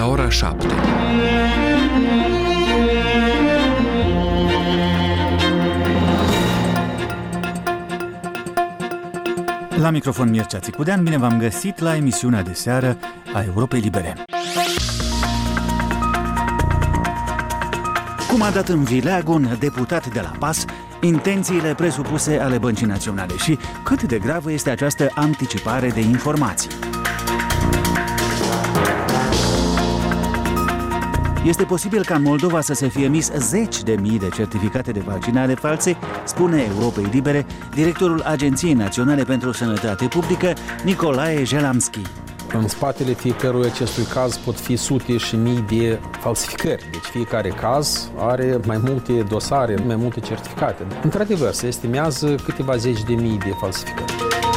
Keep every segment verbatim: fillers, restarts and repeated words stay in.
la ora șapte. La microfon Mircea Țicudean, bine v-am găsit la emisiunea de seară a Europei Libere. Cum a dat în vileag un deputat de la P A S intențiile presupuse ale Băncii Naționale și cât de gravă este această anticipare de informații? Este posibil ca în Moldova să se fie emis zeci de mii de certificate de vaccinare false, spune Europei Libere directorul Agenției Naționale pentru Sănătate Publică, Nicolae Jelamski. În spatele fiecărui acestui caz pot fi sute și mii de falsificări. Deci fiecare caz are mai multe dosare, mai multe certificate. Într-adevăr, se estimează câteva zeci de mii de falsificări.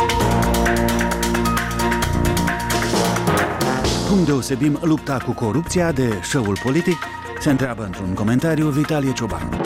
Cum deosebim lupta cu corupția de show-ul politic? Se întreabă într-un comentariu Vitalie Cioban.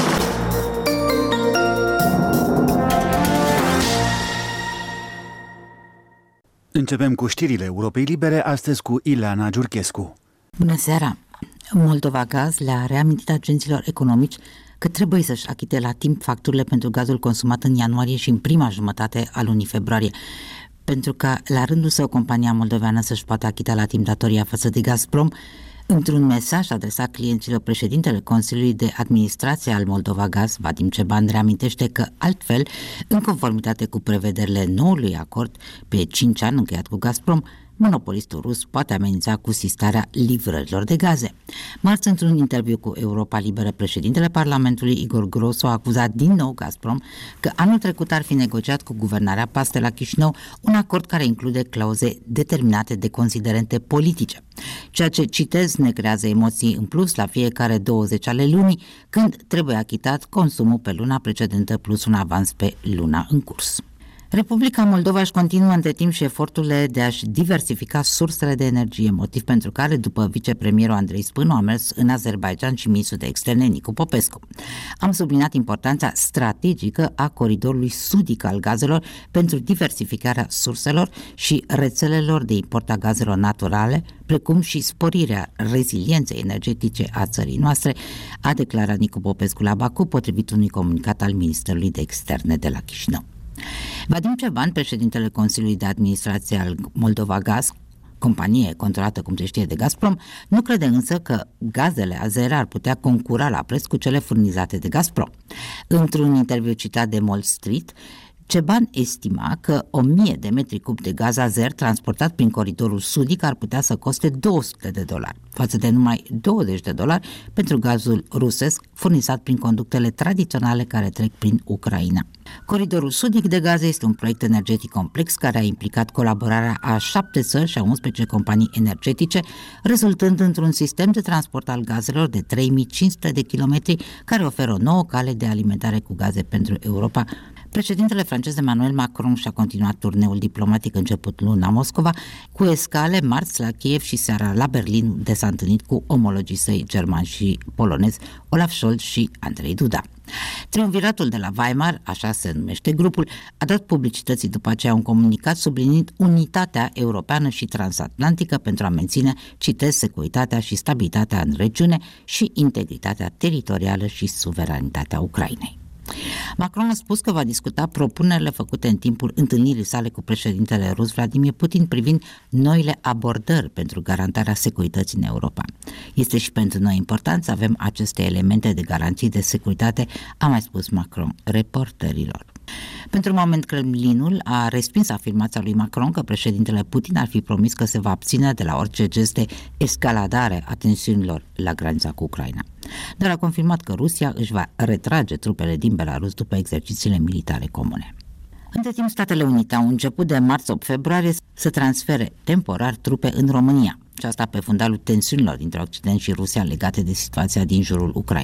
Începem cu știrile Europei Libere, astăzi cu Ileana Giurchescu. Bună seara! Moldova Gaz le-a reamintit agenților economici că trebuie să-și achite la timp facturile pentru gazul consumat în ianuarie și în prima jumătate a lunii februarie, pentru ca la rândul său compania moldoveană să-și poată achita la timp datoria față de Gazprom. Într-un mesaj adresat clienților, președintele Consiliului de Administrație al Moldova Gaz, Vadim Ceban, reamintește că altfel, în conformitate cu prevederile noului acord pe cinci ani încheiat cu Gazprom, monopolistul rus poate amenința cu sistarea livrărilor de gaze. Marți, într-un interviu cu Europa Liberă, președintele Parlamentului Igor Grosu a acuzat din nou Gazprom că anul trecut ar fi negociat cu guvernarea P A S de la Chișinău un acord care include clauze determinate de considerente politice, ceea ce, citez, ne creează emoții în plus la fiecare douăzeci ale lunii, când trebuie achitat consumul pe luna precedentă plus un avans pe luna în curs. Republica Moldova își continuă între timp și eforturile de a-și diversifica sursele de energie, motiv pentru care, după vicepremierul Andrei Spânu, a mers în Azerbaidjan și ministrul de externe Nicu Popescu. Am subliniat importanța strategică a coridorului sudic al gazelor pentru diversificarea surselor și rețelelor de import a gazelor naturale, precum și sporirea rezilienței energetice a țării noastre, a declarat Nicu Popescu la Baku, potrivit unui comunicat al Ministerului de Externe de la Chișinău. Vadim Ceban, președintele Consiliului de Administrație al Moldova Gaz, companie controlată, cum se știe, de Gazprom, nu crede însă că gazele azere ar putea concura la preț cu cele furnizate de Gazprom. Într-un interviu citat de Wall Street, Ceban estima că o mie de metri cub de gaz azer transportat prin coridorul sudic ar putea să coste două sute de dolari, față de numai douăzeci de dolari pentru gazul rusesc furnizat prin conductele tradiționale care trec prin Ucraina. Coridorul sudic de gaze este un proiect energetic complex care a implicat colaborarea a șapte țări și a unsprezece companii energetice, rezultând într-un sistem de transport al gazelor de trei mii cinci sute de kilometri care oferă o nouă cale de alimentare cu gaze pentru Europa. Președintele francez Emmanuel Macron și-a continuat turneul diplomatic început luna Moscova, cu escale marți la Kiev și seara la Berlin, unde s-a întâlnit cu omologii săi germani și polonezi Olaf Scholz și Andrei Duda. Triumviratul de la Weimar, așa se numește grupul, a dat publicității după aceea un comunicat subliniind unitatea europeană și transatlantică pentru a menține, citez, securitatea și stabilitatea în regiune și integritatea teritorială și suveranitatea Ucrainei. Macron a spus că va discuta propunerile făcute în timpul întâlnirii sale cu președintele rus Vladimir Putin privind noile abordări pentru garantarea securității în Europa. Este și pentru noi important să avem aceste elemente de garanții de securitate, a mai spus Macron reporterilor. Pentru un moment, Kremlinul a respins afirmația lui Macron că președintele Putin ar fi promis că se va abține de la orice gest de escaladare a tensiunilor la granița cu Ucraina. Dar a confirmat că Rusia își va retrage trupele din Belarus după exercițiile militare comune. Între timp, Statele Unite au început de marți opt februarie să transfere temporar trupe în România, și asta pe fundalul tensiunilor dintre Occident și Rusia legate de situația din jurul Ucrainei.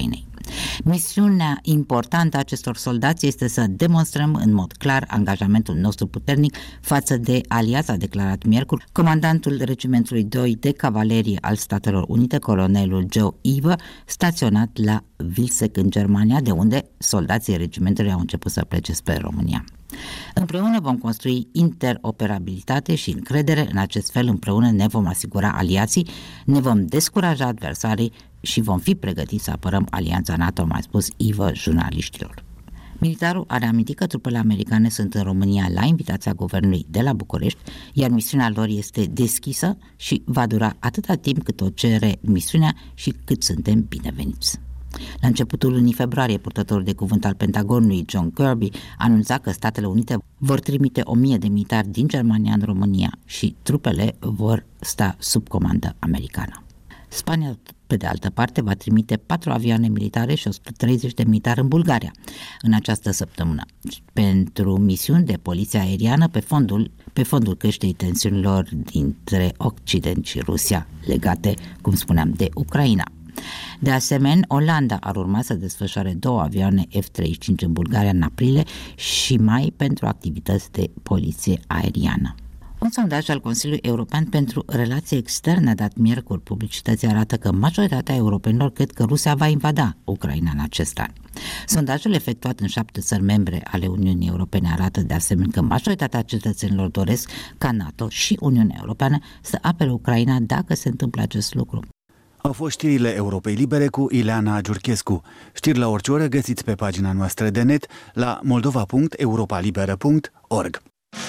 Misiunea importantă a acestor soldați este să demonstrăm în mod clar angajamentul nostru puternic față de aliați, a declarat miercuri comandantul regimentului doi de cavalerie al Statelor Unite, colonelul Joe Eva, staționat la Vilseck în Germania, de unde soldații regimentului au început să plece spre România. Împreună vom construi interoperabilitate și încredere, în acest fel împreună ne vom asigura aliații, ne vom descuraja adversarii și vom fi pregătiți să apărăm alianța NATO, a mai spus Eva jurnaliștilor. Militarul a reamintit că trupele americane sunt în România la invitația guvernului de la București, iar misiunea lor este deschisă și va dura atâta timp cât o cere misiunea și cât suntem bineveniți. La începutul lunii februarie, purtătorul de cuvânt al Pentagonului, John Kirby, anunța că Statele Unite vor trimite o mie de militari din Germania în România și trupele vor sta sub comandă americană. Spania, pe de altă parte, va trimite patru avioane militare și o sută treizeci de militari în Bulgaria în această săptămână pentru misiuni de poliție aeriană pe fondul, pe fondul creșterii tensiunilor dintre Occident și Rusia legate, cum spuneam, de Ucraina. De asemenea, Olanda ar urma să desfășoare două avioane F treizeci și cinci în Bulgaria în aprilie și mai pentru activități de poliție aeriană. Un sondaj al Consiliului European pentru Relații Externe dat miercuri publicității arată că majoritatea europenilor cred că Rusia va invada Ucraina în acest an. Sondajul efectuat în șapte țări membre ale Uniunii Europene arată de asemenea că majoritatea cetățenilor doresc ca NATO și Uniunea Europeană să apere Ucraina dacă se întâmplă acest lucru. Au fost știrile Europei Libere cu Ileana Giurchescu. Știri la orice oră găsiți pe pagina noastră de net la moldova punct europa liberă punct org.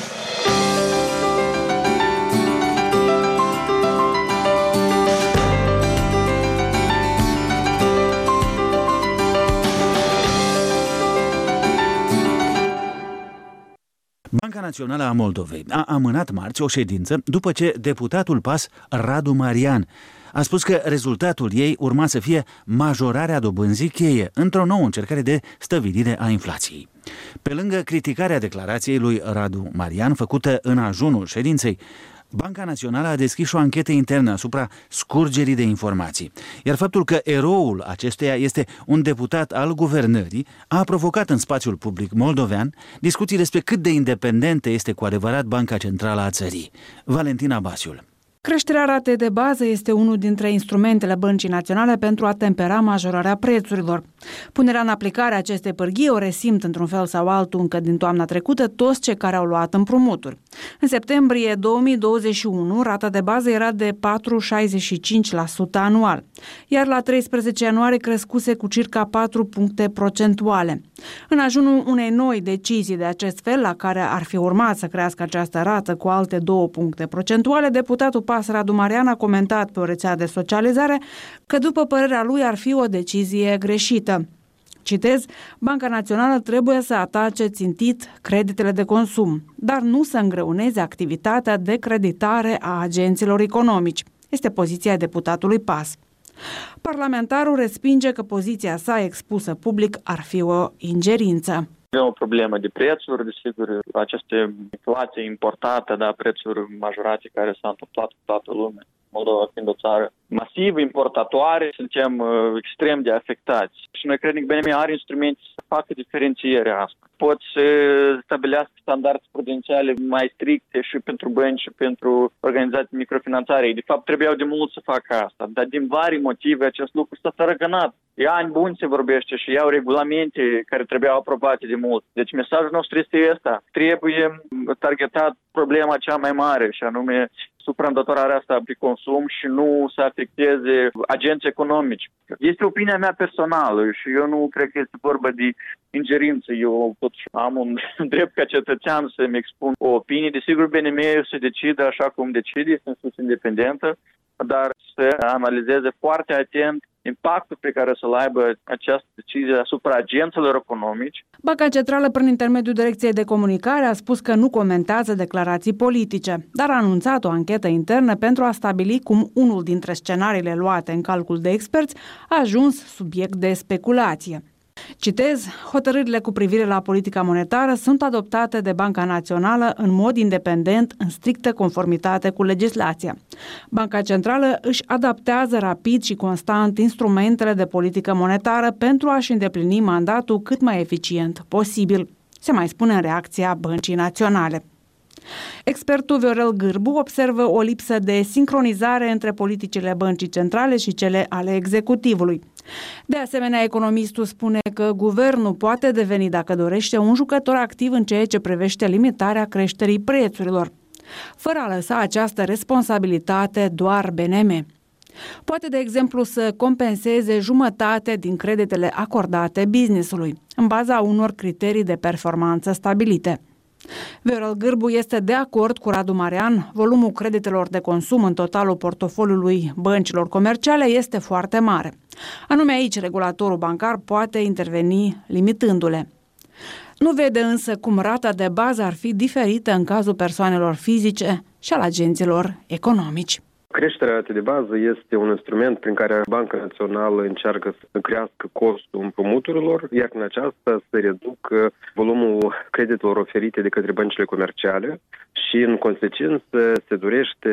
Banca Națională a Moldovei a amânat marți o ședință după ce deputatul P A S Radu Marian a spus că rezultatul ei urma să fie majorarea dobânzii cheie într-o nouă încercare de stăvilire a inflației. Pe lângă criticarea declarației lui Radu Marian făcută în ajunul ședinței, Banca Națională a deschis o anchetă internă asupra scurgerii de informații, iar faptul că eroul acesteia este un deputat al guvernării a provocat în spațiul public moldovean discuții despre cât de independentă este cu adevărat Banca Centrală a țării. Valentina Basiul. Creșterea ratei de bază este unul dintre instrumentele Băncii Naționale pentru a tempera majorarea prețurilor. Punerea în aplicare a acestei pârghii o resimt într-un fel sau altul încă din toamna trecută toți cei care au luat împrumuturi. În septembrie două mii douăzeci și unu, rata de bază era de patru virgulă șaizeci și cinci la sută anual, iar la treisprezece ianuarie crescuse cu circa patru puncte procentuale. În ajunul unei noi decizii de acest fel, la care ar fi urmat să crească această rată cu alte două puncte procentuale, deputatul P A S Radu Marian a comentat pe o rețea de socializare că, după părerea lui, ar fi o decizie greșită. Citez, Banca Națională trebuie să atace țintit creditele de consum, dar nu să îngreuneze activitatea de creditare a agenților economici. Este poziția deputatului P A S. Parlamentarul respinge că poziția sa expusă public ar fi o ingerință. Avem o problemă de prețuri, desigur, această inflație importată, da, prețuri majorate care s-au întâmplat cu toată lumea. Moldova fiind o țară masiv importatoare, suntem uh, extrem de afectați. Și noi credem că B N M are instrumente să facă diferențierea asta. Pot să stabilească standarde prudențiale mai stricte și pentru bănci și pentru organizații de microfinanțare. De fapt, trebuiau de mult să facă asta, dar din vari motive acest lucru s-a tărăgănat. E ani buni se vorbește și iau regulamente care trebuiau aprobate de mult. Deci mesajul nostru este ăsta. Trebuie targetat problema cea mai mare și anume supraîndatorarea asta pe consum și nu să afecteze agenți economici. Este opinia mea personală și eu nu cred că este vorba de ingerință. Eu totuși am un drept ca cetățean să-mi expun o opinie. Desigur, B N M-ul se decide așa cum decide, este în sus independentă, dar să analizeze foarte atent impactul pe care să-l aibă această decizie asupra agenților economici. Banca Centrală, prin intermediul Direcției de Comunicare, a spus că nu comentează declarații politice, dar a anunțat o anchetă internă pentru a stabili cum unul dintre scenariile luate în calcul de experți a ajuns subiect de speculație. Citez, hotărârile cu privire la politica monetară sunt adoptate de Banca Națională în mod independent, în strictă conformitate cu legislația. Banca Centrală își adaptează rapid și constant instrumentele de politică monetară pentru a-și îndeplini mandatul cât mai eficient posibil, se mai spune în reacția Băncii Naționale. Expertul Viorel Gârbu observă o lipsă de sincronizare între politicile Băncii Centrale și cele ale executivului. De asemenea, economistul spune că guvernul poate deveni, dacă dorește, un jucător activ în ceea ce privește limitarea creșterii prețurilor, fără a lăsa această responsabilitate doar B N M. Poate, de exemplu, să compenseze jumătate din creditele acordate business-ului, în baza unor criterii de performanță stabilite. Viorel Gârbu este de acord cu Radu Marian, volumul creditelor de consum în totalul portofoliului băncilor comerciale este foarte mare. Anume aici, regulatorul bancar poate interveni limitându-le. Nu vede însă cum rata de bază ar fi diferită în cazul persoanelor fizice și al agenților economici. Creșterea ratei de bază este un instrument prin care Banca Națională încearcă să crească costul împrumuturilor, iar în aceasta se reducă volumul creditelor oferite de către băncile comerciale și, în consecință, se dorește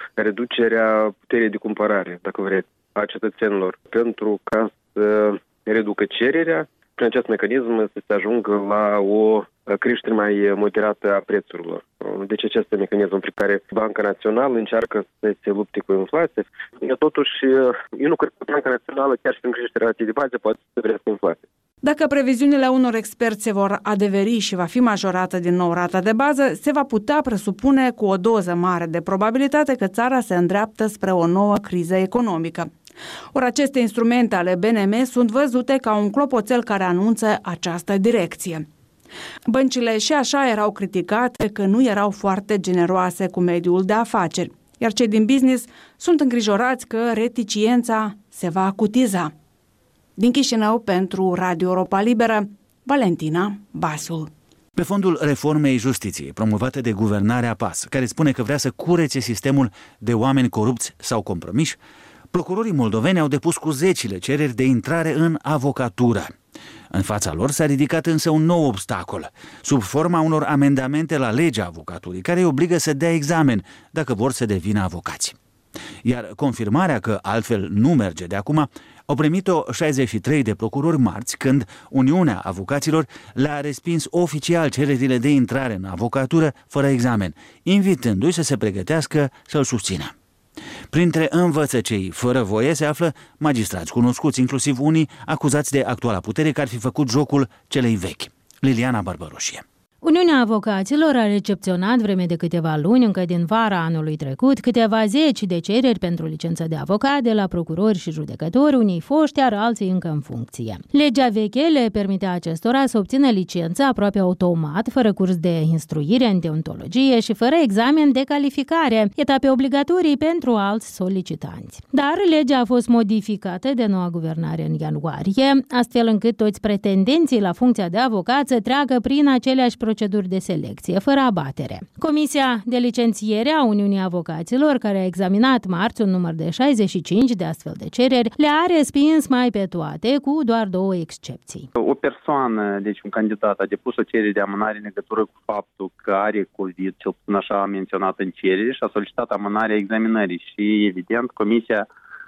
reducerea puterii de cumpărare, dacă vreți, a cetățenilor, pentru ca să reducă cererea. Prin acest mecanism să se ajungă la o creștere mai moderată a prețurilor. Deci acest este mecanismul prin care Banca Națională încearcă să se lupte cu inflația. Totuși, eu nu cred că Banca Națională, chiar și prin creșterea ratei de bază, poate să crească inflația. Dacă previziunile unor experți se vor adeveri și va fi majorată din nou rata de bază, se va putea presupune cu o doză mare de probabilitate că țara se îndreaptă spre o nouă criză economică. Ori aceste instrumente ale B N M sunt văzute ca un clopoțel care anunță această direcție. Băncile și așa erau criticate că nu erau foarte generoase cu mediul de afaceri, iar cei din business sunt îngrijorați că reticiența se va acutiza. Din Chișinău, pentru Radio Europa Liberă, Valentina Basul. Pe fondul reformei justiției, promovate de guvernarea P A S, care spune că vrea să curețe sistemul de oameni corupți sau compromiși, procurorii moldoveni au depus cu zecile cereri de intrare în avocatură. În fața lor s-a ridicat însă un nou obstacol, sub forma unor amendamente la legea avocaturii, care îi obligă să dea examen dacă vor să devină avocați. Iar confirmarea că altfel nu merge de acum au primit-o șaizeci și trei de procurori marți, când Uniunea Avocaților le-a respins oficial cererile de intrare în avocatură fără examen, invitându-i să se pregătească să-l susțină. Printre învățăcei fără voie se află magistrați cunoscuți, inclusiv unii acuzați de actuala putere că ar fi făcut jocul celei vechi. Liliana Barbăroșie. Uniunea Avocaților a recepționat vreme de câteva luni, încă din vara anului trecut, câteva zeci de cereri pentru licență de avocat de la procurori și judecători, unii foști, iar alții încă în funcție. Legea veche le permitea acestora să obțină licență aproape automat, fără curs de instruire în deontologie și fără examen de calificare, etape obligatorii pentru alți solicitanți. Dar legea a fost modificată de noua guvernare în ianuarie, astfel încât toți pretendenții la funcția de avocat să treacă prin aceleași proceduri de selecție, fără abatere. Comisia de licențiere a Uniunii Avocaților, care a examinat marți un număr de șaizeci și cinci de astfel de cereri, le-a respins mai pe toate, cu doar două excepții. O persoană, deci un candidat, a depus o cerere de amânare în legătură cu faptul că are COVID, cel puțin așa a menționat în cerere, și a solicitat amânarea examinării și, evident, Comisia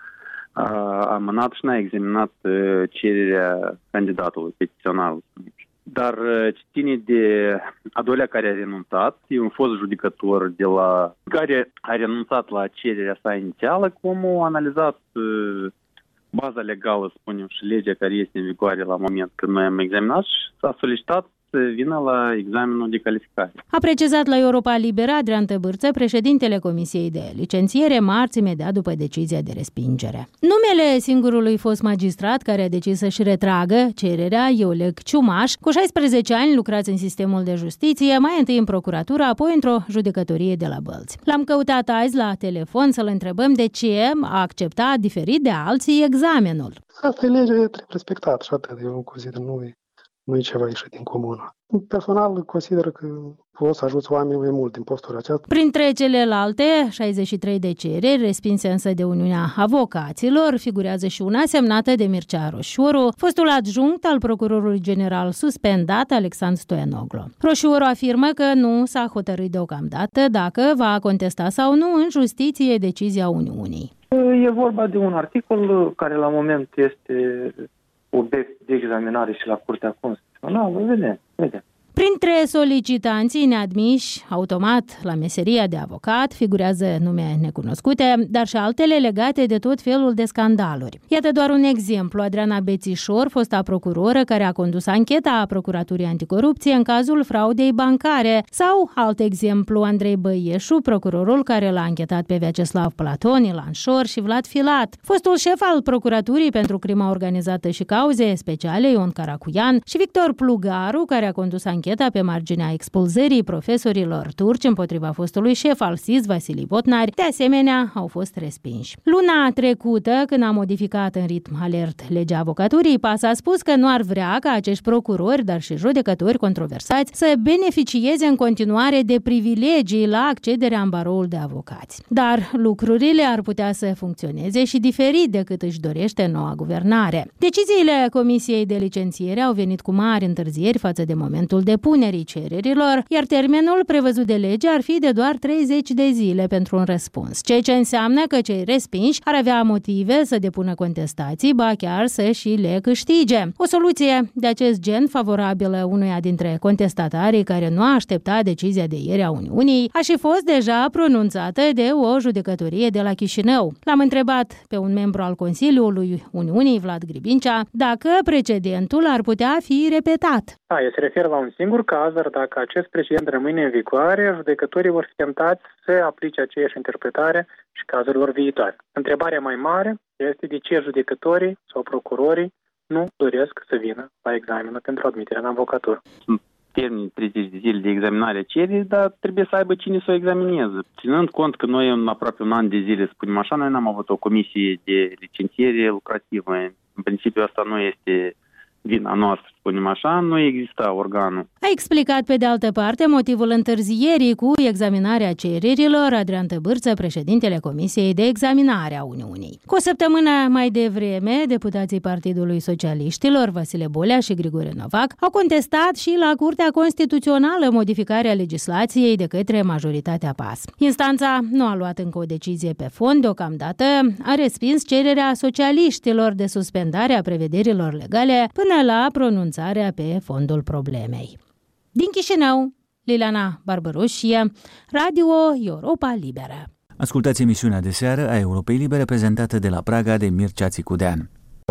a amânat și n-a examinat cererea candidatului, petiționarului. Dar ce ține de a doilea care a renunțat, e un fost judecător de la, care a renunțat la cererea sa inițială, cum a analizat uh, baza legală, spunem, și legea care este în vigoare la moment când noi am examinat și s-a solicitat să vină la examenul de calificare. A precizat la Europa Liberă Adrian Tăbârță, președintele Comisiei de Licențiere, marți, imediat după decizia de respingere. Numele singurului fost magistrat care a decis să-și retragă cererea e Oleg Ciumaș, cu șaisprezece ani lucrați în sistemul de justiție, mai întâi în procuratură, apoi într-o judecătorie de la Bălți. L-am căutat azi la telefon să-l întrebăm de ce a acceptat, diferit de alții, examenul. Asta e legea, trebuie respectat și atât, eu cu zi de nu nu e ceva ieșit din comună. Personal, consider că poți să ajuți oamenii mai mult din postura aceasta. Printre celelalte șaizeci și trei de cereri, respinse însă de Uniunea Avocaților, figurează și una semnată de Mircea Roșioru, fostul adjunct al procurorului general suspendat Alexandru Stoianoglu. Roșioru afirmă că nu s-a hotărât deocamdată dacă va contesta sau nu în justiție decizia Uniunii. E vorba de un articol care la moment este obiect de examinare și la Curtea Constituțională. Vedem, vedem. Printre solicitanții neadmiși automat la meseria de avocat figurează nume necunoscute, dar și altele legate de tot felul de scandaluri. Iată doar un exemplu: Adriana Bețișor, fosta procuroră care a condus ancheta a Procuraturii Anticorupție în cazul fraudei bancare, sau alt exemplu, Andrei Băieșu, procurorul care l-a anchetat pe Vyacheslav Platon, Ilan Șor și Vlad Filat, fostul șef al Procuraturii pentru Crima Organizată și Cauze Speciale Ion Caracuian și Victor Plugaru, care a condus ancheta pe marginea expulzării profesorilor turci împotriva fostului șef al S I S, Vasilii Botnari, de asemenea au fost respinși. Luna trecută, când a modificat în ritm alert legea avocaturii, P A S a spus că nu ar vrea ca acești procurori, dar și judecători controversați, să beneficieze în continuare de privilegii la accederea în baroul de avocați. Dar lucrurile ar putea să funcționeze și diferit decât își dorește noua guvernare. Deciziile Comisiei de Licențiere au venit cu mari întârzieri față de momentul depunerii cererilor, iar termenul prevăzut de lege ar fi de doar treizeci de zile pentru un răspuns, ceea ce înseamnă că cei respinși ar avea motive să depună contestații, ba chiar să și le câștige. O soluție de acest gen, favorabilă unuia dintre contestatarii care nu a așteptat decizia de ieri a Uniunii, a și fost deja pronunțată de o judecătorie de la Chișinău. L-am întrebat pe un membru al Consiliului Uniunii, Vlad Gribincea, dacă precedentul ar putea fi repetat. Da, se referă la un singur caz, dar dacă acest precedent rămâne în vigoare, judecătorii vor fi tentați să aplice aceeași interpretare și cazurilor viitoare. Întrebarea mai mare este de ce judecătorii sau procurorii nu doresc să vină la examenul pentru admiterea în avocatură. Termin treizeci de zile de examinare a cererii, dar trebuie să aibă cine să o examineze. Ținând cont că noi în aproape un an de zile, spunem așa, noi n-am avut o comisie de licențiere lucrativă. În principiu asta nu este vina noastră, spunem așa, nu exista organul. A explicat pe de altă parte motivul întârzierii cu examinarea cererilor Adrian Tăbârță, președintele Comisiei de Examinare a Uniunii. Cu o săptămână mai devreme, deputații Partidului Socialiștilor, Vasile Bolea și Grigore Novac, au contestat și la Curtea Constituțională modificarea legislației de către majoritatea P A S. Instanța nu a luat încă o decizie pe fond, deocamdată a respins cererea socialiștilor de suspendare a prevederilor legale până la pronunțarea pe fondul problemei. Din Chișinău, Liliana Barbărușie, Radio Europa Liberă. Ascultați emisiunea de seară a Europei Libere, prezentată de la Praga de Mircea Țicudean.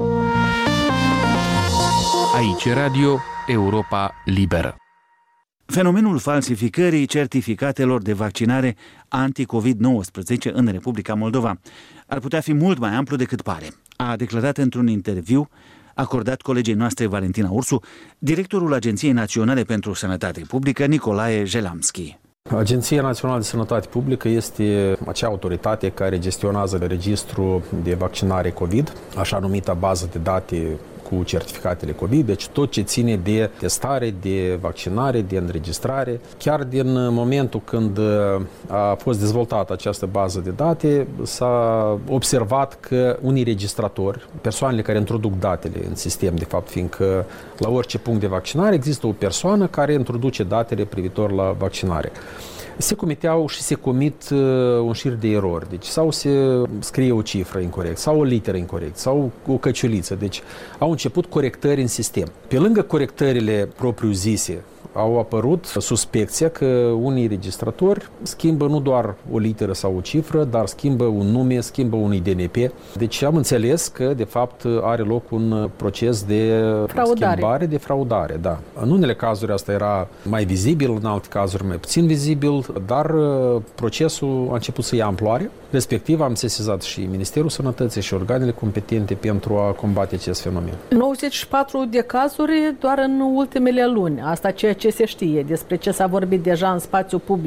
Aici Radio Europa Liberă. Fenomenul falsificării certificatelor de vaccinare anti-covid nouăsprezece în Republica Moldova ar putea fi mult mai amplu decât pare, a declarat într-un interviu acordat colegei noastre Valentina Ursu, directorul Agenției Naționale pentru Sănătate Publică, Nicolae Jelamski. Agenția Națională de Sănătate Publică este acea autoritate care gestionează registrul de vaccinare COVID, așa numita bază de date cu certificatele COVID, deci tot ce ține de testare, de vaccinare, de înregistrare. Chiar din momentul când a fost dezvoltată această bază de date, s-a observat că unii registratori, persoanele care introduc datele în sistem, de fapt, fiindcă la orice punct de vaccinare există o persoană care introduce datele privitor la vaccinare, se comiteau și se comit uh, un șir de erori. Deci sau se scrie o cifră incorect, sau o literă incorect, sau o căciuliță. Deci au început corectări în sistem. Pe lângă corectările propriu-zise, au apărut suspecția că unii registratori schimbă nu doar o literă sau o cifră, dar schimbă un nume, schimbă un I D N P. Deci am înțeles că, de fapt, are loc un proces de fraudare. schimbare, de fraudare. Da. În unele cazuri asta era mai vizibil, în alte cazuri mai puțin vizibil, dar procesul a început să ia amploare. Respectiv, am sesizat și Ministerul Sănătății și organele competente pentru a combate acest fenomen. nouăzeci și patru de cazuri doar în ultimele luni. Asta ceea ce se știe, despre ce s-a vorbit deja în spațiu public.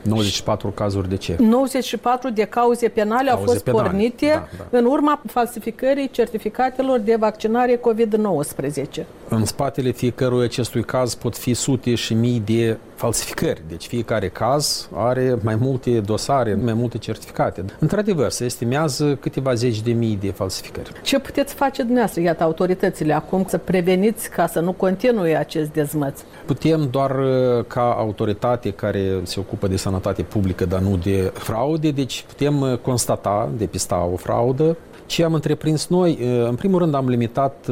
nouăzeci și patru cazuri de ce? nouăzeci și patru de cauze penale cauze au fost penale. pornite da, da. în urma falsificării certificatelor de vaccinare covid nouăsprezece. În spatele fiecărui acestui caz pot fi sute și mii de falsificări. Deci fiecare caz are mai multe dosare, mai multe certificate. Într-adevăr, se estimează câteva zeci de mii de falsificări. Ce puteți face dumneavoastră, iată, autoritățile acum, să preveniți ca să nu continue acest dezmăț? Putem doar ca autoritate care se ocupă de sănătate publică, dar nu de fraude, deci putem constata, depista o fraudă. Ce am întreprins noi? În primul rând am limitat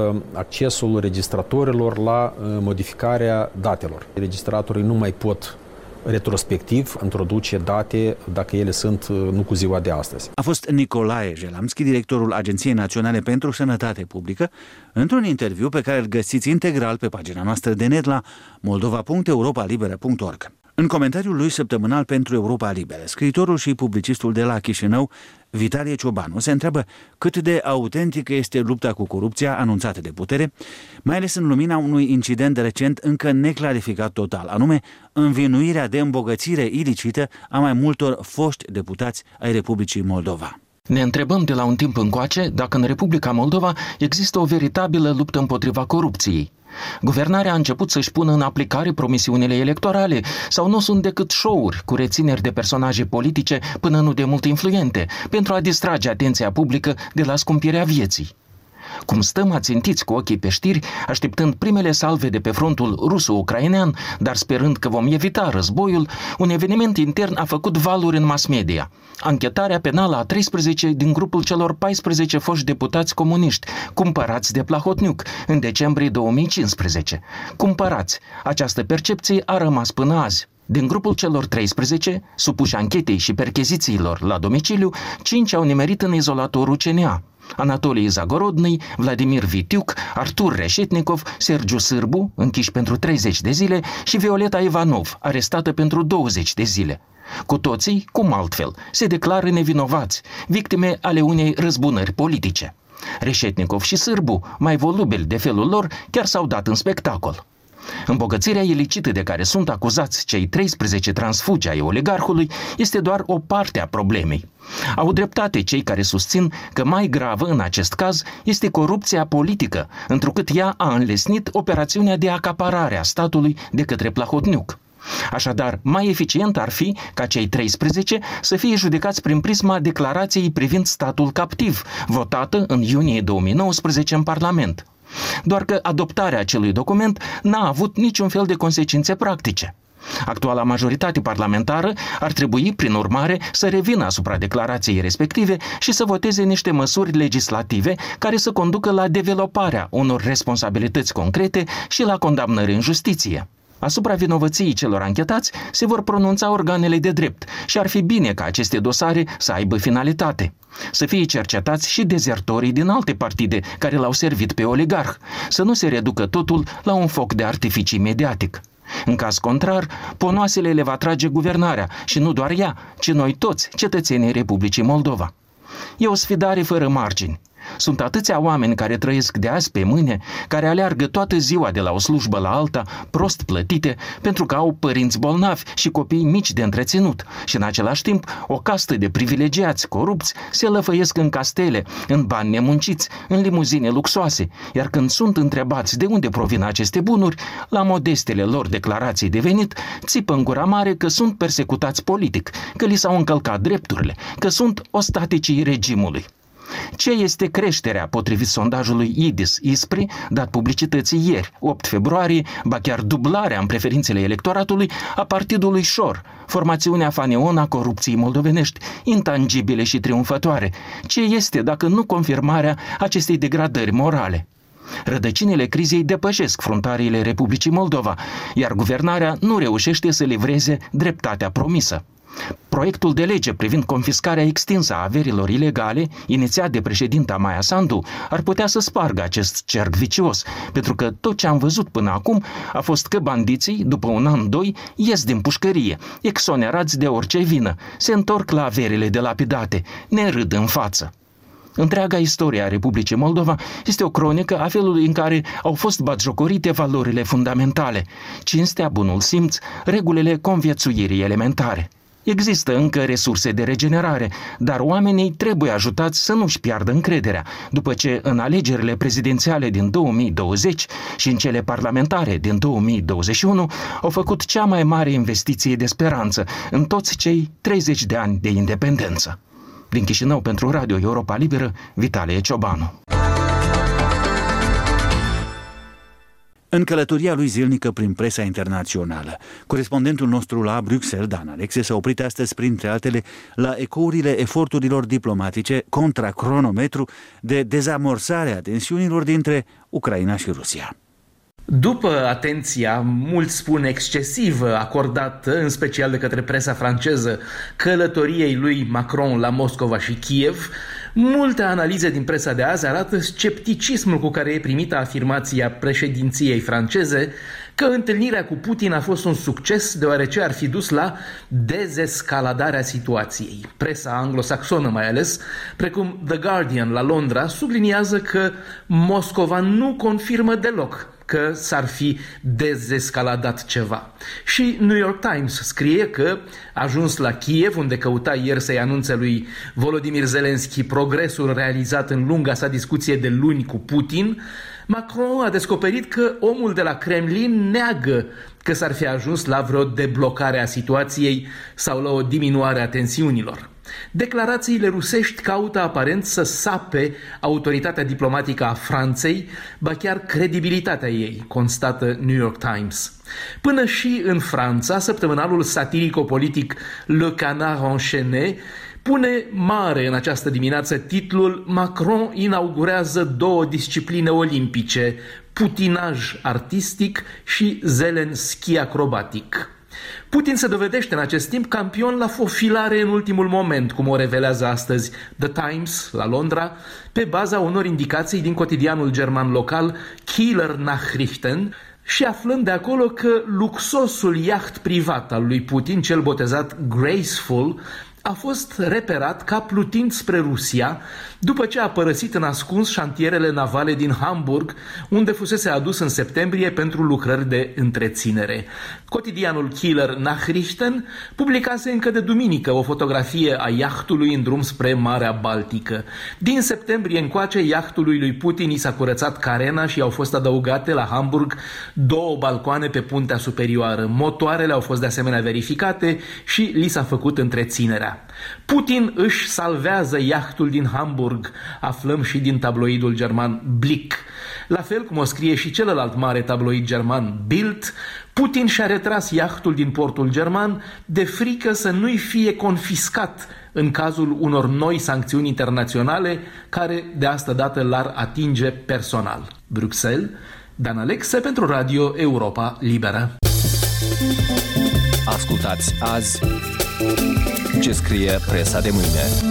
accesul registratorilor la modificarea datelor. Registratorii nu mai pot retrospectiv introduce date dacă ele sunt nu cu ziua de astăzi. A fost Nicolae Jelamski, directorul Agenției Naționale pentru Sănătate Publică, într-un interviu pe care îl găsiți integral pe pagina noastră de net la moldova punct europa liberă punct org. În comentariul lui săptămânal pentru Europa Liberă, scriitorul și publicistul de la Chișinău, Vitalie Ciobanu, se întreabă cât de autentică este lupta cu corupția anunțată de putere, mai ales în lumina unui incident recent încă neclarificat total, anume învinuirea de îmbogățire ilicită a mai multor foști deputați ai Republicii Moldova. Ne întrebăm de la un timp încoace dacă în Republica Moldova există o veritabilă luptă împotriva corupției. Guvernarea a început să-și pună în aplicare promisiunile electorale sau nu sunt decât show-uri cu rețineri de personaje politice până nu de mult influente pentru a distrage atenția publică de la scumpirea vieții. Cum stăm ațintiți cu ochii pe știri, așteptând primele salve de pe frontul ruso-ucrainean, dar sperând că vom evita războiul, un eveniment intern a făcut valuri în mass media. Anchetarea penală a treisprezece din grupul celor paisprezece foști deputați comuniști, cumpărați de Plahotniuc în decembrie două mii cincisprezece. Cumpărați. Această percepție a rămas până azi. Din grupul celor treisprezece, supuși anchetei și perchezițiilor la domiciliu, cinci au nimerit în izolatorul C N A. Anatolie Zagorodny, Vladimir Vitiuc, Artur Reșetnikov, Sergiu Sârbu, închiși pentru treizeci de zile, și Violeta Ivanov, arestată pentru douăzeci de zile. Cu toții, cum altfel, se declară nevinovați, victime ale unei răzbunări politice. Reșetnikov și Sârbu, mai volubili de felul lor, chiar s-au dat în spectacol. Îmbogățirea ilicită de care sunt acuzați cei treisprezece transfugi ai oligarhului este doar o parte a problemei. Au dreptate cei care susțin că mai gravă în acest caz este corupția politică, întrucât ea a înlesnit operațiunea de acaparare a statului de către Plahotniuc. Așadar, mai eficient ar fi ca cei treisprezece să fie judecați prin prisma declarației privind statul captiv, votată în iunie două mii nouăsprezece în Parlament. Doar că adoptarea acelui document n-a avut niciun fel de consecințe practice. Actuala majoritate parlamentară ar trebui, prin urmare, să revină asupra declarației respective și să voteze niște măsuri legislative care să conducă la developarea unor responsabilități concrete și la condamnări în justiție. Asupra vinovăției celor anchetați se vor pronunța organele de drept și ar fi bine ca aceste dosare să aibă finalitate. Să fie cercetați și dezertorii din alte partide care l-au servit pe oligarh, să nu se reducă totul la un foc de artificii mediatic. În caz contrar, ponoasele le va trage guvernarea și nu doar ea, ci noi toți, cetățenii Republicii Moldova. E o sfidare fără margini. Sunt atâția oameni care trăiesc de azi pe mâine, care aleargă toată ziua de la o slujbă la alta, prost plătite, pentru că au părinți bolnavi și copii mici de întreținut și în același timp o castă de privilegiați corupți se lăfăiesc în castele, în bani nemunciți, în limuzine luxoase, iar când sunt întrebați de unde provin aceste bunuri, la modestele lor declarații de venit, țipă în gura mare că sunt persecutați politic, că li s-au încălcat drepturile, că sunt ostaticii regimului. Ce este creșterea, potrivit sondajului I D I S-ISPRI, dat publicității ieri, opt februarie, ba chiar dublarea în preferințele electoratului a partidului Șor, formațiunea faneon a corupției moldovenești, intangibile și triumfătoare? Ce este dacă nu confirmarea acestei degradări morale? Rădăcinile crizei depășesc frontariile Republicii Moldova, iar guvernarea nu reușește să livreze dreptatea promisă. Proiectul de lege privind confiscarea extinsă a averilor ilegale, inițiat de președinta Maia Sandu, ar putea să spargă acest cerc vicios, pentru că tot ce am văzut până acum a fost că bandiții, după un an, doi, ies din pușcărie, exonerați de orice vină, se întorc la averile delapidate, ne râd în față. Întreaga istorie a Republicii Moldova este o cronică a felului în care au fost batjocorite valorile fundamentale, cinstea, bunul simț, regulile conviețuirii elementare. Există încă resurse de regenerare, dar oamenii trebuie ajutați să nu-și piardă încrederea, după ce în alegerile prezidențiale din două mii douăzeci și în cele parlamentare din două mii douăzeci și unu au făcut cea mai mare investiție de speranță în toți cei treizeci de ani de independență. Din Chișinău pentru Radio Europa Liberă, Vitalie Ciobanu. În călătoria lui zilnică prin presa internațională, corespondentul nostru la Bruxelles, Dan Alexe, s-a oprit astăzi, printre altele, la ecourile eforturilor diplomatice contra cronometru de dezamorsare a tensiunilor dintre Ucraina și Rusia. După atenția, mulți spun excesivă, acordată în special de către presa franceză călătoriei lui Macron la Moscova și Kiev, multe analize din presa de azi arată scepticismul cu care e primită afirmația președinției franceze că întâlnirea cu Putin a fost un succes deoarece ar fi dus la dezescaladarea situației. Presa anglosaxonă mai ales, precum The Guardian la Londra, subliniază că Moscova nu confirmă deloc că s-ar fi dezescaladat ceva. Și New York Times scrie că, ajuns la Kiev, unde căuta ieri să-i anunțe lui Volodymyr Zelensky progresul realizat în lunga sa discuție de luni cu Putin, Macron a descoperit că omul de la Kremlin neagă că s-ar fi ajuns la vreo deblocare a situației sau la o diminuare a tensiunilor. Declarațiile rusești caută aparent să sape autoritatea diplomatică a Franței, ba chiar credibilitatea ei, constată New York Times. Până și în Franța, săptămânalul satirico-politic Le Canard Enchaîné pune mare în această dimineață titlul Macron inaugurează două discipline olimpice, putinaj artistic și Zelensky acrobatic. Putin se dovedește în acest timp campion la fofilare în ultimul moment, cum o revelează astăzi The Times la Londra, pe baza unor indicații din cotidianul german local Kieler Nachrichten, și aflând de acolo că luxosul iaht privat al lui Putin, cel botezat Graceful, a fost reperat ca plutind spre Rusia după ce a părăsit în ascuns șantierele navale din Hamburg, unde fusese adus în septembrie pentru lucrări de întreținere. Cotidianul Kieler Nachrichten publicase încă de duminică o fotografie a iahtului în drum spre Marea Baltică. Din septembrie încoace, iahtului lui Putin i s-a curățat carena și au fost adăugate la Hamburg două balcoane pe puntea superioară. Motoarele au fost de asemenea verificate și li s-a făcut întreținerea. Putin își salvează iahtul din Hamburg, aflăm și din tabloidul german Blick. La fel cum o scrie și celălalt mare tabloid german Bild, Putin și-a retras iahtul din portul german de frică să nu-i fie confiscat în cazul unor noi sancțiuni internaționale care de asta dată l-ar atinge personal. Bruxelles, Dan Alexe pentru Radio Europa Liberă. Ascultați azi ce scrie presa de mâine.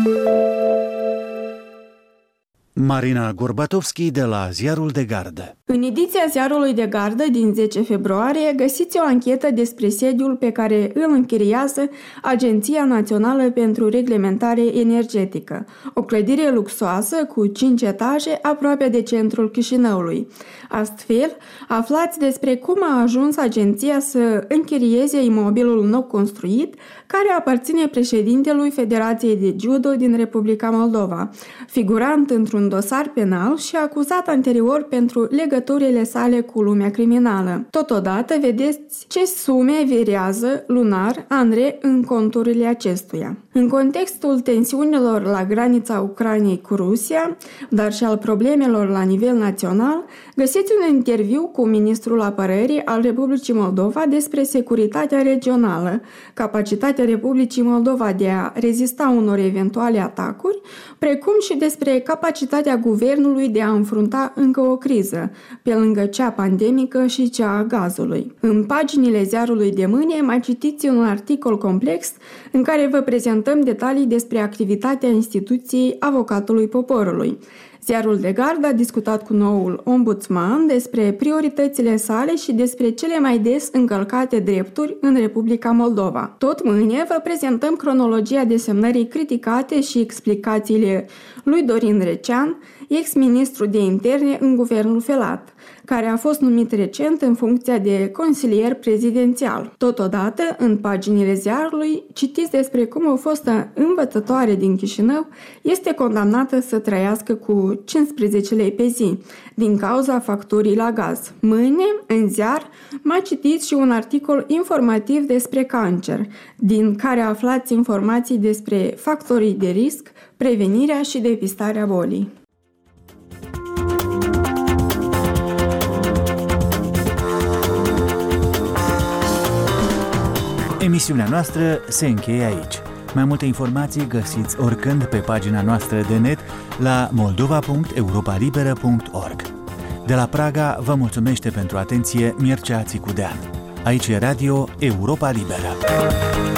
Marina Gorbatovski de la Ziarul de Gardă. În ediția Ziarului de Gardă din zece februarie găsiți o anchetă despre sediul pe care îl închiriază Agenția Națională pentru Reglementare Energetică, o clădire luxoasă cu cinci etaje aproape de centrul Chișinăului. Astfel, aflați despre cum a ajuns agenția să închirieze imobilul nou construit care aparține președintelui Federației de Judo din Republica Moldova, figurant într-un dosar penal și acuzat anterior pentru legăturile sale cu lumea criminală. Totodată, vedeți ce sume virează lunar Andrei în conturile acestuia. În contextul tensiunilor la granița Ucrainei cu Rusia, dar și al problemelor la nivel național, găsiți un interviu cu ministrul apărării al Republicii Moldova despre securitatea regională, capacitatea Republicii Moldova de a rezista unor eventuale atacuri, precum și despre capacitatea guvernului de a înfrunta încă o criză, pe lângă cea pandemică și cea a gazului. În paginile ziarului de mâine mai citiți un articol complex în care vă prezentăm detalii despre activitatea instituției Avocatului Poporului. Ziarul de Gardă a discutat cu noul ombudsman despre prioritățile sale și despre cele mai des încălcate drepturi în Republica Moldova. Tot mâine vă prezentăm cronologia desemnării criticate și explicațiile lui Dorin Recean, ex-ministru de interne în guvernul Felat, care a fost numit recent în funcția de consilier prezidențial. Totodată, în paginile ziarului, citiți despre cum o fostă învățătoare din Chișinău este condamnată să trăiască cu cincisprezece lei pe zi, din cauza facturii la gaz. Mâine, în ziar, mai citiți și un articol informativ despre cancer, din care aflați informații despre factorii de risc, prevenirea și depistarea bolii. Emisiunea noastră se încheie aici. Mai multe informații găsiți oricând pe pagina noastră de net la moldova punct europa liberă punct org. De la Praga vă mulțumește pentru atenție Mircea Țicudean. Aici e Radio Europa Liberă.